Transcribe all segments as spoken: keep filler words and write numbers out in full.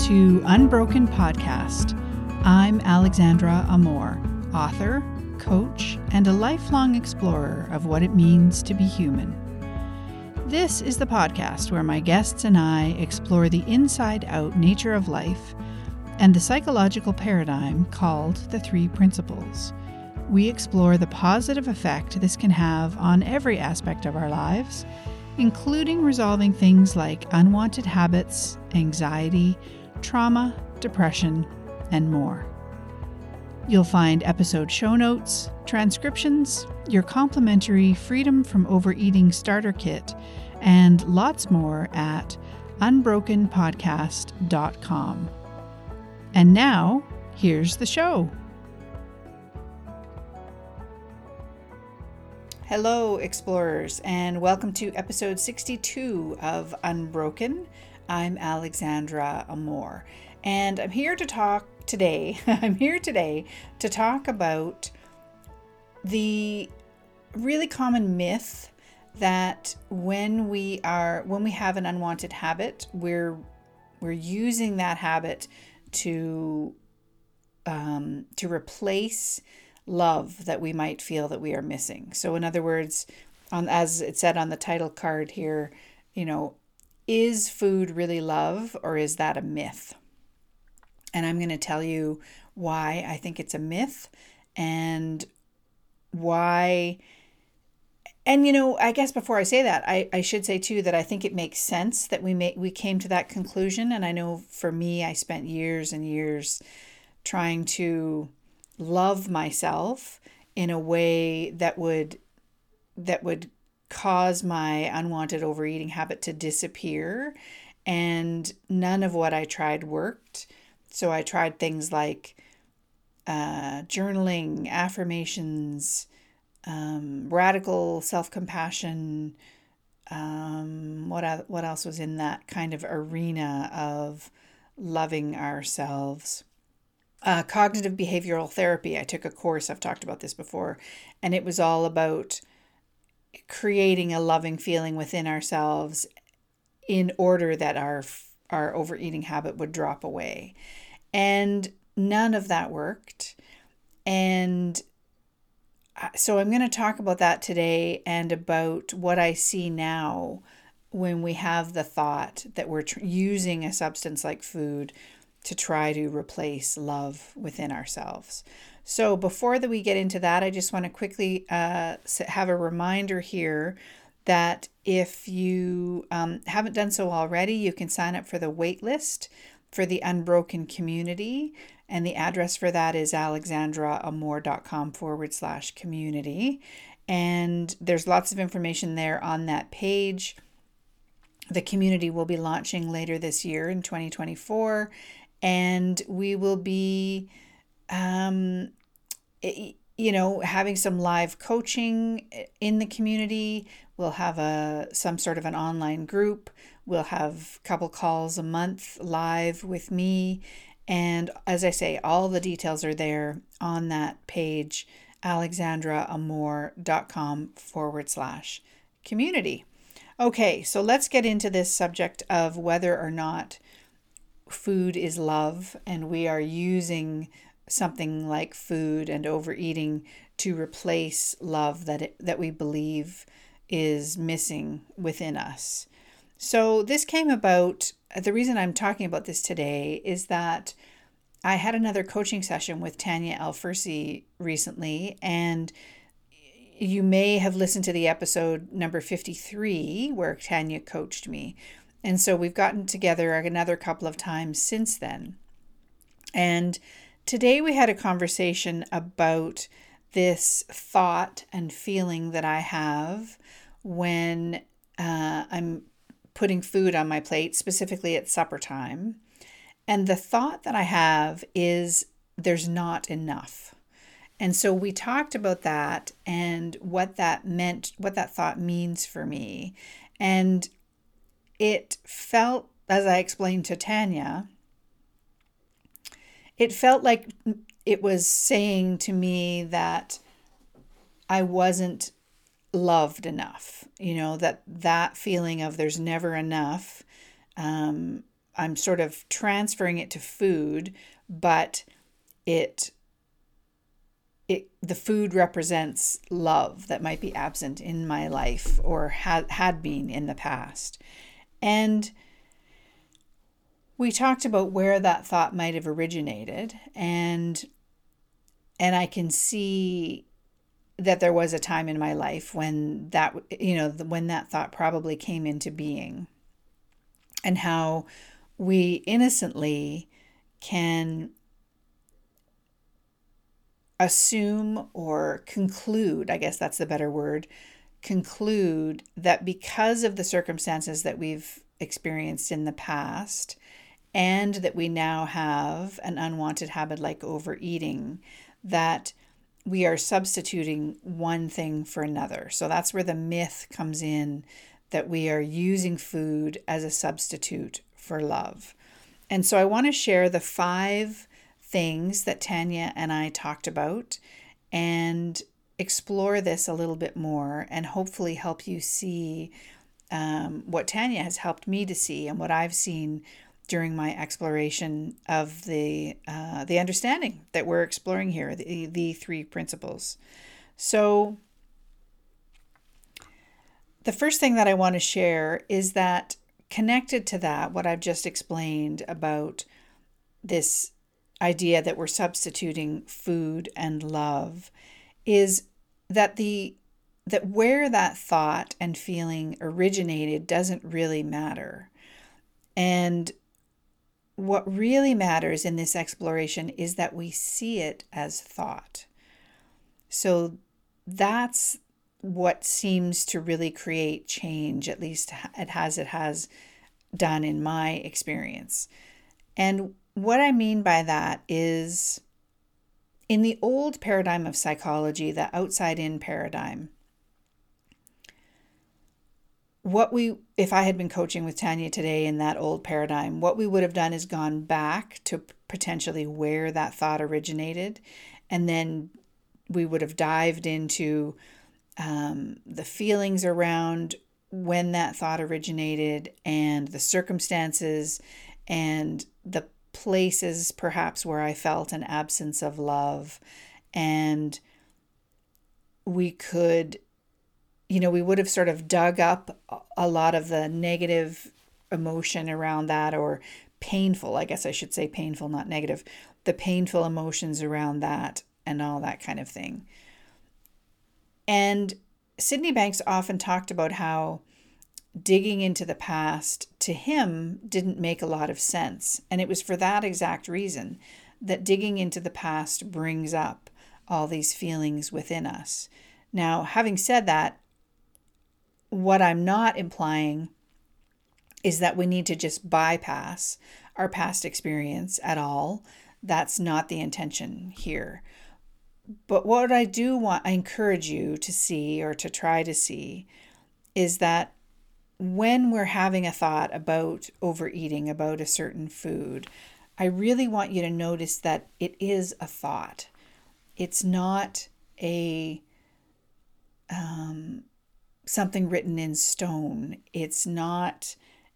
to Unbroken Podcast. I'm Alexandra Amor, author, coach, and a lifelong explorer of what it means to be human. This is the podcast where my guests and I explore the inside-out nature of life and the psychological paradigm called the Three Principles. We explore the positive effect this can have on every aspect of our lives, including resolving things like unwanted habits, anxiety, trauma, depression, and more. You'll find episode show notes, transcriptions, your complimentary Freedom from Overeating starter kit, and lots more at unbroken podcast dot com. And now, here's the show. Hello, explorers, and welcome to episode sixty-two of Unbroken. I'm Alexandra Amor, and I'm here to talk today. I'm here today to talk about the really common myth that when we are when we have an unwanted habit, we're we're using that habit to um, to replace love that we might feel that we are missing. So in other words, on as it said on the title card here, you know, is food really love, or is that a myth? And I'm going to tell you why I think it's a myth, and why. And, you know, I guess before I say that, I, I should say, too, that I think it makes sense that we may, we came to that conclusion. And I know for me, I spent years and years trying to love myself in a way that would that would cause my unwanted overeating habit to disappear. And none of what I tried worked. So I tried things like uh, journaling, affirmations, um, radical self-compassion. Um, what what else was in that kind of arena of loving ourselves? Uh, cognitive behavioral therapy. I took a course, I've talked about this before, and it was all about creating a loving feeling within ourselves in order that our our overeating habit would drop away. And none of that worked. And so I'm going to talk about that today, and about what I see now when we have the thought that we're tr- using a substance like food to try to replace love within ourselves. So before that we get into that, I just want to quickly uh, have a reminder here that if you um, haven't done so already, you can sign up for the wait list for the Unbroken community. And the address for that is alexandraamor.com forward slash community. And there's lots of information there on that page. The community will be launching later this year in twenty twenty-four. And we will be, um, you know, having some live coaching in the community. We'll have a some sort of an online group. We'll have a couple calls a month live with me. And as I say, all the details are there on that page, alexandraamor.com forward slash community. Okay, so let's get into this subject of whether or not food is love, and we are using something like food and overeating to replace love that it, that we believe is missing within us. So this came about, the reason I'm talking about this today is that I had another coaching session with Tanya Alfersi recently, and you may have listened to the episode number fifty-three where Tanya coached me. And so we've gotten together another couple of times since then. And today we had a conversation about this thought and feeling that I have when uh, I'm putting food on my plate, specifically at supper time. And the thought that I have is there's not enough. And so we talked about that and what that meant, what that thought means for me. And it felt, as I explained to Tanya, it felt like it was saying to me that I wasn't loved enough, you know, that that feeling of there's never enough. Um, I'm sort of transferring it to food, but it it the food represents love that might be absent in my life or had had been in the past. And we talked about where that thought might have originated, and and I can see that there was a time in my life when that, you know, when that thought probably came into being, and how we innocently can assume or conclude, I guess that's the better word, conclude that because of the circumstances that we've experienced in the past, and that we now have an unwanted habit like overeating, that we are substituting one thing for another. So that's where the myth comes in, that we are using food as a substitute for love. And so I want to share the five things that Tanya and I talked about and explore this a little bit more, and hopefully help you see um, what Tanya has helped me to see and what I've seen during my exploration of the uh, the understanding that we're exploring here, the, the three principles. So the first thing that I want to share is that, connected to that, what I've just explained about this idea that we're substituting food and love, is that the that where that thought and feeling originated doesn't really matter. And what really matters in this exploration is that we see it as thought. So that's what seems to really create change, at least it has it has done in my experience. And what I mean by that is, in the old paradigm of psychology, the outside-in paradigm, what we, if I had been coaching with Tanya today in that old paradigm, what we would have done is gone back to potentially where that thought originated. And then we would have dived into um, the feelings around when that thought originated, and the circumstances and the places perhaps where I felt an absence of love. And we could, you know, we would have sort of dug up a lot of the negative emotion around that, or painful, I guess I should say painful, not negative, the painful emotions around that and all that kind of thing. And Sydney Banks often talked about how digging into the past to him didn't make a lot of sense. And it was for that exact reason that digging into the past brings up all these feelings within us. Now, having said that, what I'm not implying is that we need to just bypass our past experience at all. That's not the intention here. But what I do want, I encourage you to see, or to try to see, is that when we're having a thought about overeating, about a certain food, I really want you to notice that it is a thought. It's not a um, something written in stone. It's not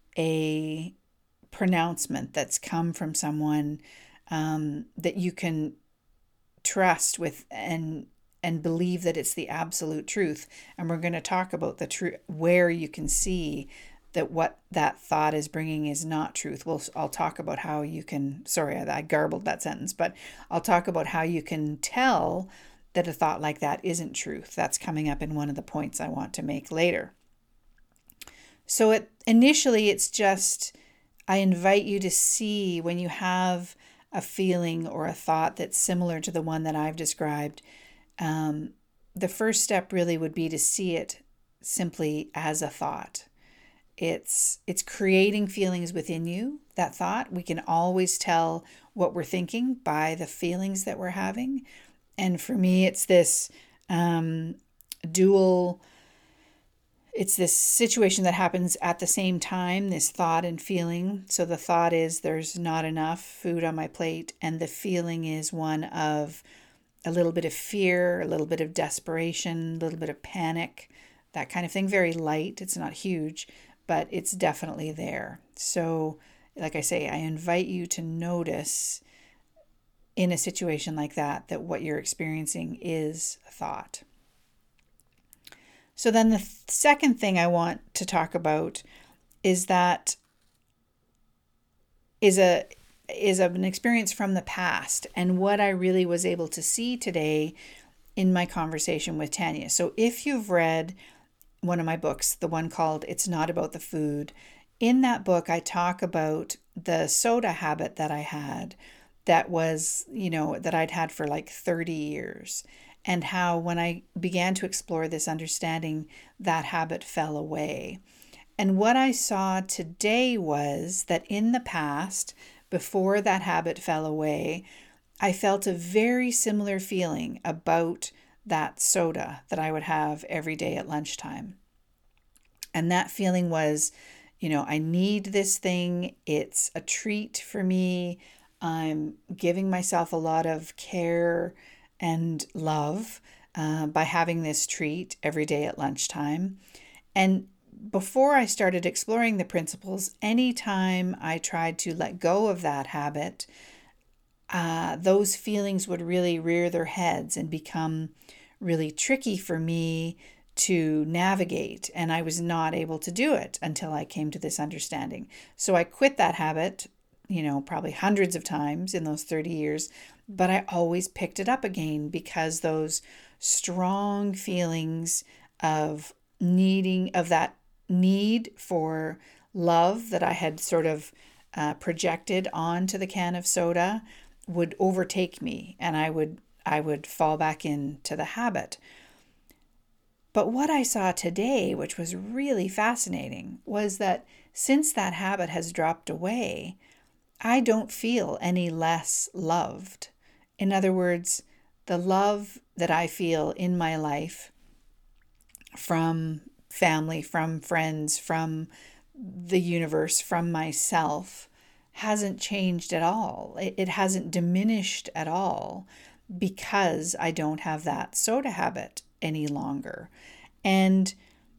a pronouncement that's come from someone um, that you can trust with and and believe that it's the absolute truth. And we're going to talk about the truth, where you can see that what that thought is bringing is not truth. We'll, I'll talk about how you can, sorry, I, I garbled that sentence, but I'll talk about how you can tell that a thought like that isn't truth. That's coming up in one of the points I want to make later. So it, initially, it's just, I invite you to see when you have a feeling or a thought that's similar to the one that I've described. Um, the first step really would be to see it simply as a thought. It's it's creating feelings within you, that thought. We can always tell what we're thinking by the feelings that we're having. And for me, it's this um, dual, it's this situation that happens at the same time, this thought and feeling. So the thought is there's not enough food on my plate, and the feeling is one of a little bit of fear, a little bit of desperation, a little bit of panic, that kind of thing. Very light. It's not huge, but it's definitely there. So like I say, I invite you to notice in a situation like that, that what you're experiencing is a thought. So then the th- second thing I want to talk about is that is a is an experience from the past and what I really was able to see today in my conversation with Tanya. So if you've read one of my books, the one called It's Not About the Food, in that book I talk about the soda habit that I had that was, you know, that I'd had for like thirty years, and how when I began to explore this understanding, that habit fell away. And what I saw today was that in the past, before that habit fell away, I felt a very similar feeling about that soda that I would have every day at lunchtime. And that feeling was, you know, I need this thing. It's a treat for me. I'm giving myself a lot of care and love uh, by having this treat every day at lunchtime. And before I started exploring the principles, anytime I tried to let go of that habit, uh, those feelings would really rear their heads and become really tricky for me to navigate. And I was not able to do it until I came to this understanding. So I quit that habit, you know, probably hundreds of times in those thirty years, but I always picked it up again because those strong feelings of needing, of that need for love that I had sort of uh, projected onto the can of soda would overtake me, and I would I would fall back into the habit. But what I saw today, which was really fascinating, was that since that habit has dropped away, I don't feel any less loved. In other words, the love that I feel in my life from family, from friends, from the universe, from myself, hasn't changed at all. It, it hasn't diminished at all because I don't have that soda habit any longer. And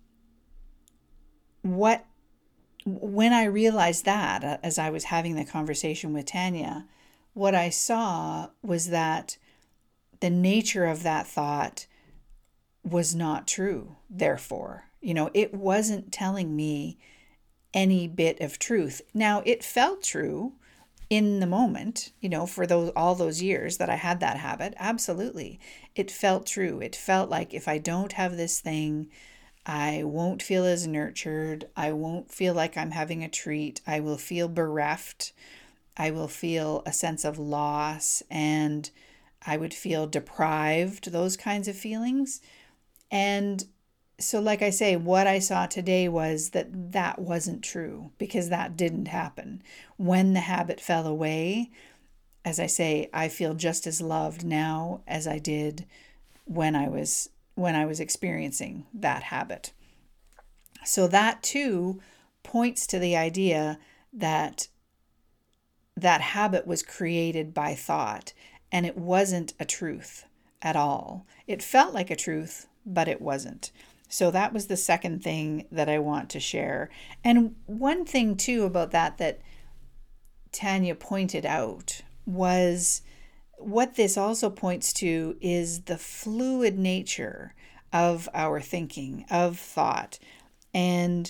what when I realized that, uh, as I was having the conversation with Tanya, what I saw was that the nature of that thought was not true. Therefore, you know, it wasn't telling me any bit of truth. Now, it felt true in the moment, you know, for those all those years that I had that habit. Absolutely. It felt true. It felt like if I don't have this thing, I won't feel as nurtured. I won't feel like I'm having a treat. I will feel bereft. I will feel a sense of loss, and I would feel deprived, those kinds of feelings. And so, like I say, what I saw today was that that wasn't true, because that didn't happen. When the habit fell away, as I say, I feel just as loved now as I did when I was when I was experiencing that habit. So that too points to the idea that that habit was created by thought, and it wasn't a truth at all. It felt like a truth, but it wasn't. So that was the second thing that I want to share. And one thing too about that that Tanya pointed out was what this also points to is the fluid nature of our thinking, of thought, and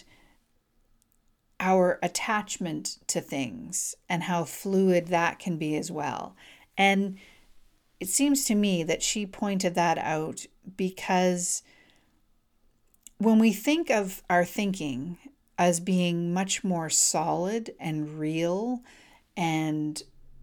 our attachment to things, and how fluid that can be as well. And it seems to me that she pointed that out because when we think of our thinking as being much more solid and real, and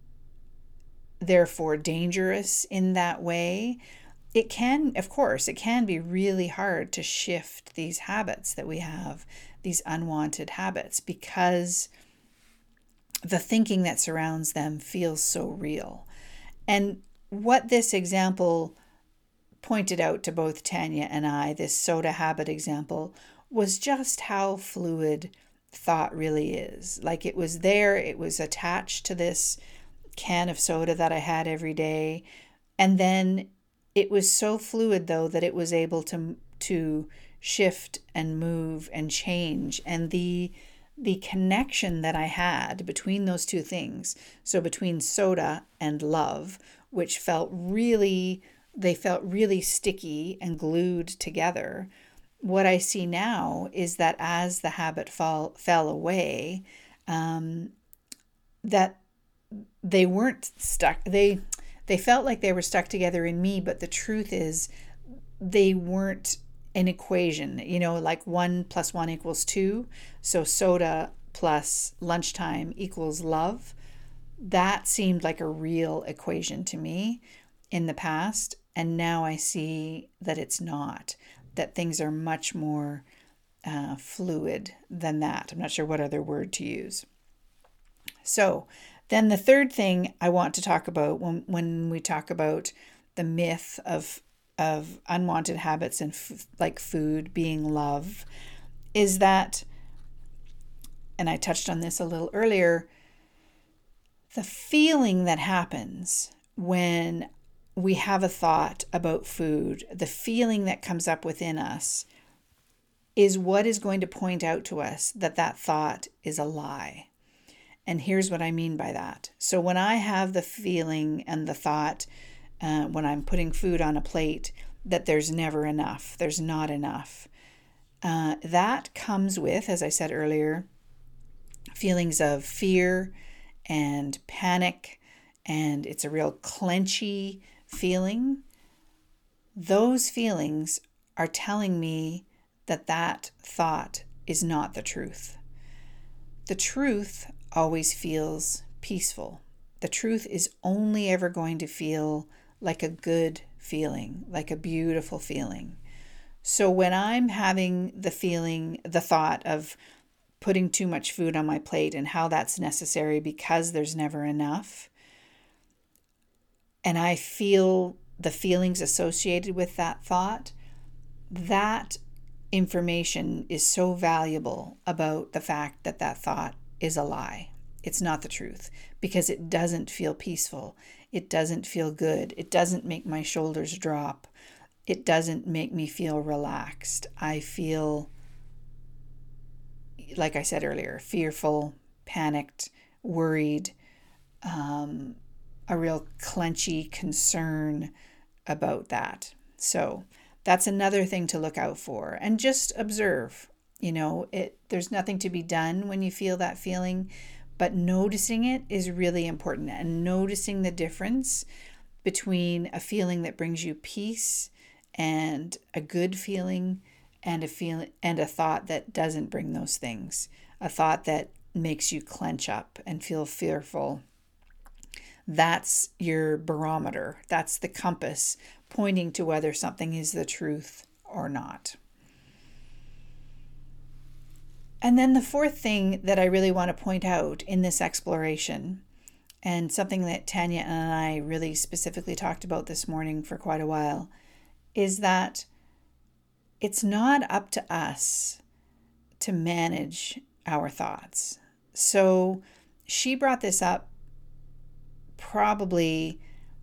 therefore dangerous in that way, it can, of course, it can be really hard to shift these habits that we have, these unwanted habits, because the thinking that surrounds them feels so real. And what this example pointed out to both Tanya and I, this soda habit example, was just how fluid thought really is. Like, it was there, it was attached to this can of soda that I had every day. And then it was so fluid, though, that it was able to to shift and move and change. And the the connection that I had between those two things, so between soda and love, which felt really, they felt really sticky and glued together. What I see now is that as the habit fall, fell away, um, that they weren't stuck. They they felt like they were stuck together in me, but the truth is they weren't an equation, you know, like one plus one equals two. So soda plus lunchtime equals love. That seemed like a real equation to me in the past. And now I see that it's not, that things are much more uh, fluid than that. I'm not sure what other word to use. So then the third thing I want to talk about when, when we talk about the myth of of unwanted habits and f- like food being love is that, and I touched on this a little earlier, the feeling that happens when we have a thought about food, the feeling that comes up within us is what is going to point out to us that that thought is a lie. And here's what I mean by that. So when I have the feeling and the thought, uh, when I'm putting food on a plate, that there's never enough, there's not enough, uh, that comes with, as I said earlier, feelings of fear and panic, and it's a real clenchy feeling. Those feelings are telling me that that thought is not the truth. The truth always feels peaceful. The truth is only ever going to feel like a good feeling, like a beautiful feeling. So when I'm having the feeling, the thought of putting too much food on my plate and how that's necessary because there's never enough, and I feel the feelings associated with that thought, that information is so valuable about the fact that that thought is a lie. It's not the truth because it doesn't feel peaceful. It doesn't feel good. It doesn't make my shoulders drop. It doesn't make me feel relaxed. I feel, like I said earlier, fearful, panicked, worried, um, a real clenchy concern about that. So that's another thing to look out for and just observe. You know, it there's nothing to be done when you feel that feeling, but noticing it is really important, and noticing the difference between a feeling that brings you peace and a good feeling and a feeling and a thought that doesn't bring those things, a thought that makes you clench up and feel fearful. That's your barometer. That's the compass pointing to whether something is the truth or not. And then the fourth thing that I really want to point out in this exploration, and something that Tanya and I really specifically talked about this morning for quite a while, is that it's not up to us to manage our thoughts. So she brought this up probably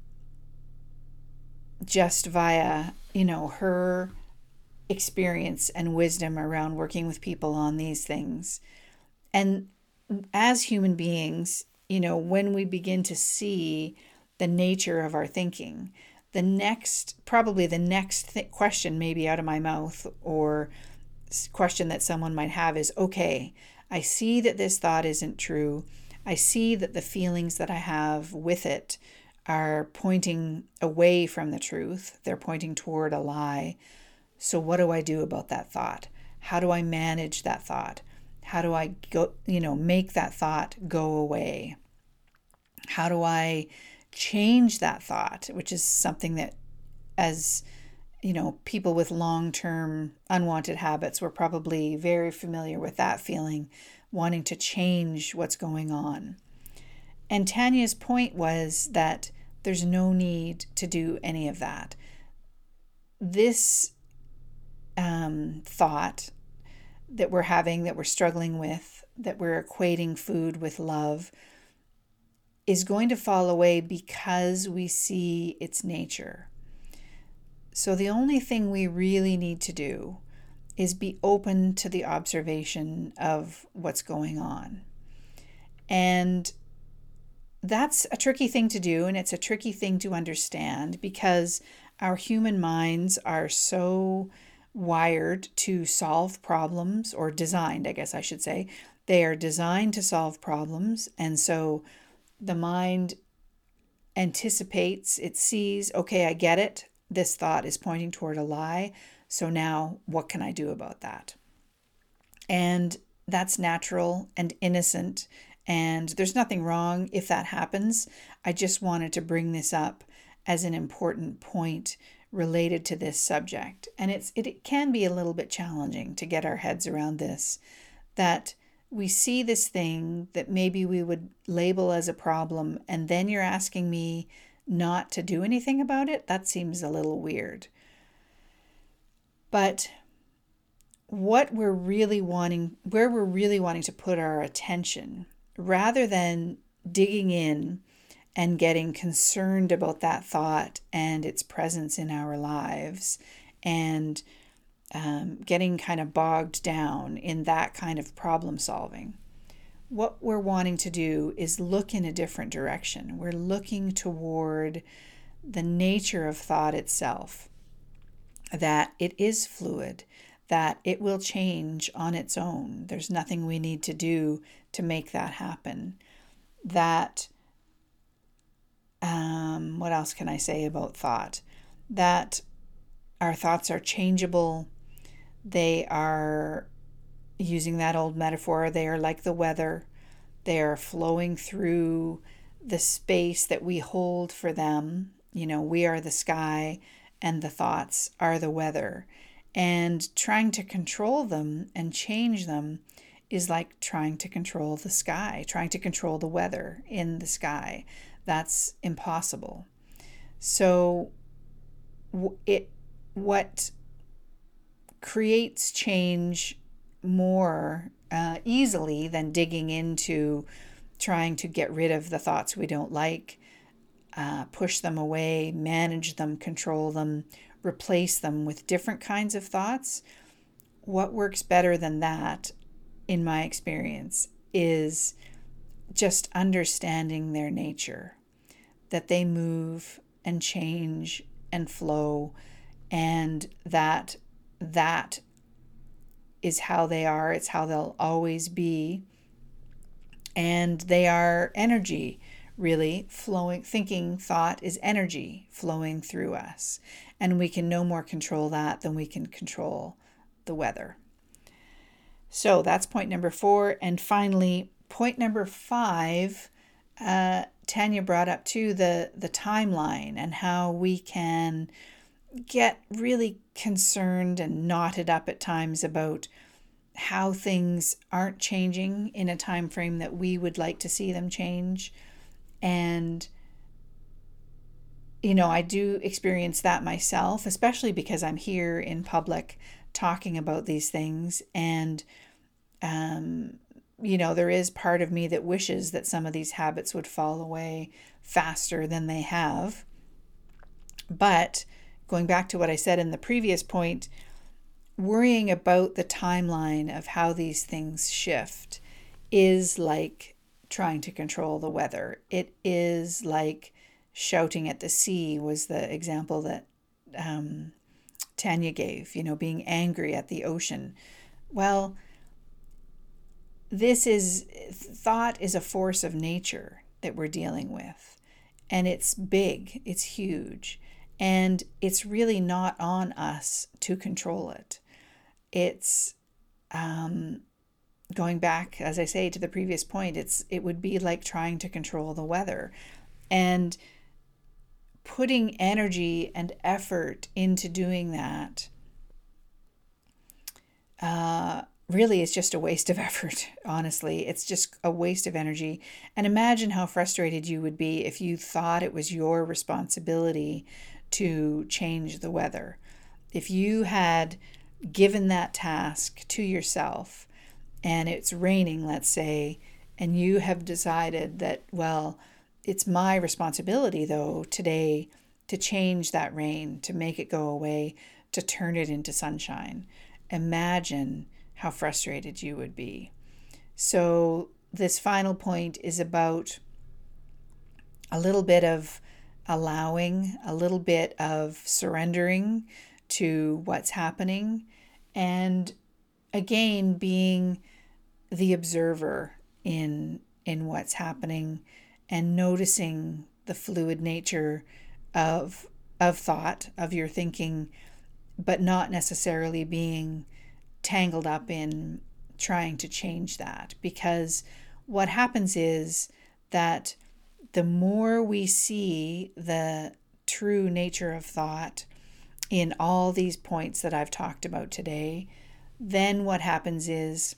just via, you know, her experience and wisdom around working with people on these things. And as human beings, you know, when we begin to see the nature of our thinking, the next, probably the next th- question maybe out of my mouth or question that someone might have is, okay, I see that this thought isn't true. I see that the feelings that I have with it are pointing away from the truth. They're pointing toward a lie. So what do I do about that thought? How do I manage that thought? How do I go, you know, make that thought go away? How do I change that thought, which is something that, as you know, people with long-term unwanted habits were probably very familiar with that feeling, wanting to change what's going on. And Tanya's point was that there's no need to do any of that. This um, thought that we're having, that we're struggling with, that we're equating food with love, is going to fall away because we see its nature. So the only thing we really need to do is be open to the observation of what's going on. And that's a tricky thing to do, and it's a tricky thing to understand because our human minds are so wired to solve problems, or designed, I guess I should say. They are designed to solve problems, and so the mind anticipates, it sees, okay, I get it. This thought is pointing toward a lie. So now what can I do about that? And that's natural and innocent. And there's nothing wrong if that happens. I just wanted to bring this up as an important point related to this subject. And it's it, it can be a little bit challenging to get our heads around this, that we see this thing that maybe we would label as a problem, and then you're asking me not to do anything about it. That seems a little weird. But what we're really wanting, where we're really wanting to put our attention, rather than digging in and getting concerned about that thought and its presence in our lives, and um, getting kind of bogged down in that kind of problem solving, what we're wanting to do is look in a different direction. We're looking toward the nature of thought itself, that it is fluid, that it will change on its own. There's nothing we need to do to make that happen. That, um, what else can I say about thought? That our thoughts are changeable. They are, using that old metaphor, they are like the weather. They are flowing through the space that we hold for them. You know, we are the sky and the thoughts are the weather. And trying to control them and change them is like trying to control the sky, trying to control the weather in the sky. That's impossible. So it what creates change more uh, easily than digging into trying to get rid of the thoughts we don't like, uh, push them away, manage them, control them, replace them with different kinds of thoughts. What works better than that, in my experience, is just understanding their nature, that they move and change and flow, and that that is how they are. It's how they'll always be. And they are energy, really flowing. Thinking, thought is energy flowing through us. And we can no more control that than we can control the weather. So that's point number four. And finally, point number five, uh, Tanya brought up too, the, the timeline and how we can get really concerned and knotted up at times about how things aren't changing in a time frame that we would like to see them change. And you know, I do experience that myself, especially because I'm here in public talking about these things. And, um, you know, there is part of me that wishes that some of these habits would fall away faster than they have. But going back to what I said in the previous point, worrying about the timeline of how these things shift is like trying to control the weather. It is like shouting at the sea, was the example that um, Tanya gave, you know, being angry at the ocean. Well, this is, thought is a force of nature that we're dealing with. And it's big, it's huge. And it's really not on us to control it. It's um, going back, as I say, to the previous point, it's it would be like trying to control the weather. And putting energy and effort into doing that uh, really is just a waste of effort, honestly. It's just a waste of energy. And imagine how frustrated you would be if you thought it was your responsibility to change the weather. If you had given that task to yourself and it's raining, let's say, and you have decided that, well, it's my responsibility, though, today to change that rain, to make it go away, to turn it into sunshine. imagine how frustrated you would be. So this final point is about a little bit of allowing, a little bit of surrendering to what's happening, and again, being the observer in in what's happening and noticing the fluid nature of of thought, of your thinking, but not necessarily being tangled up in trying to change that. Because what happens is that the more we see the true nature of thought in all these points that I've talked about today, then what happens is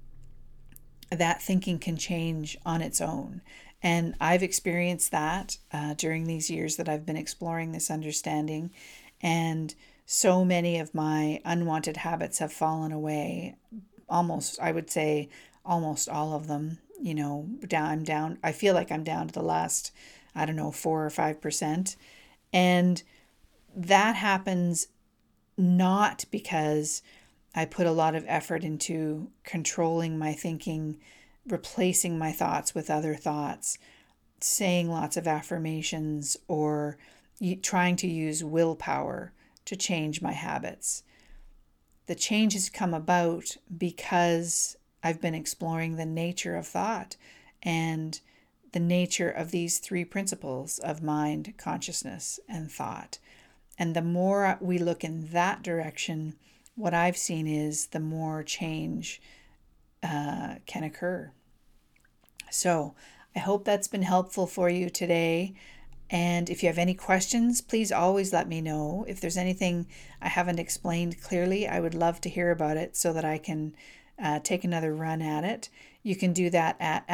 that thinking can change on its own. And I've experienced that uh, during these years that I've been exploring this understanding. And so many of my unwanted habits have fallen away. Almost, I would say, almost all of them. You know, down, I'm down. I feel like I'm down to the last, I don't know, four or five percent. And that happens not because I put a lot of effort into controlling my thinking, replacing my thoughts with other thoughts, saying lots of affirmations, or trying to use willpower to change my habits. The change has come about because I've been exploring the nature of thought and the nature of these three principles of mind, consciousness, and thought. And the more we look in that direction, what I've seen is the more change uh, can occur. So I hope that's been helpful for you today. And if you have any questions, please always let me know. If there's anything I haven't explained clearly, I would love to hear about it so that I can uh, take another run at it. You can do that at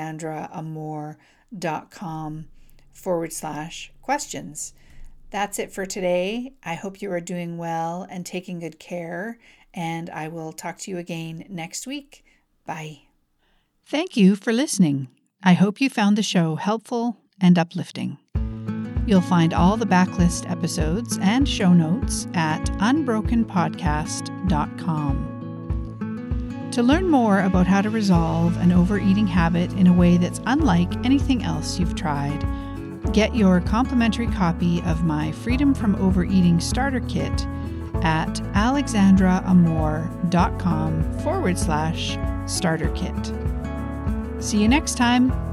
alexandraamor.com forward slash questions. That's it for today. I hope you are doing well and taking good care, and I will talk to you again next week. Bye. Thank you for listening. I hope you found the show helpful and uplifting. You'll find all the backlist episodes and show notes at unbroken podcast dot com. To learn more about how to resolve an overeating habit in a way that's unlike anything else you've tried, get your complimentary copy of my Freedom from Overeating Starter Kit at alexandraamor.com forward slash starter kit. See you next time.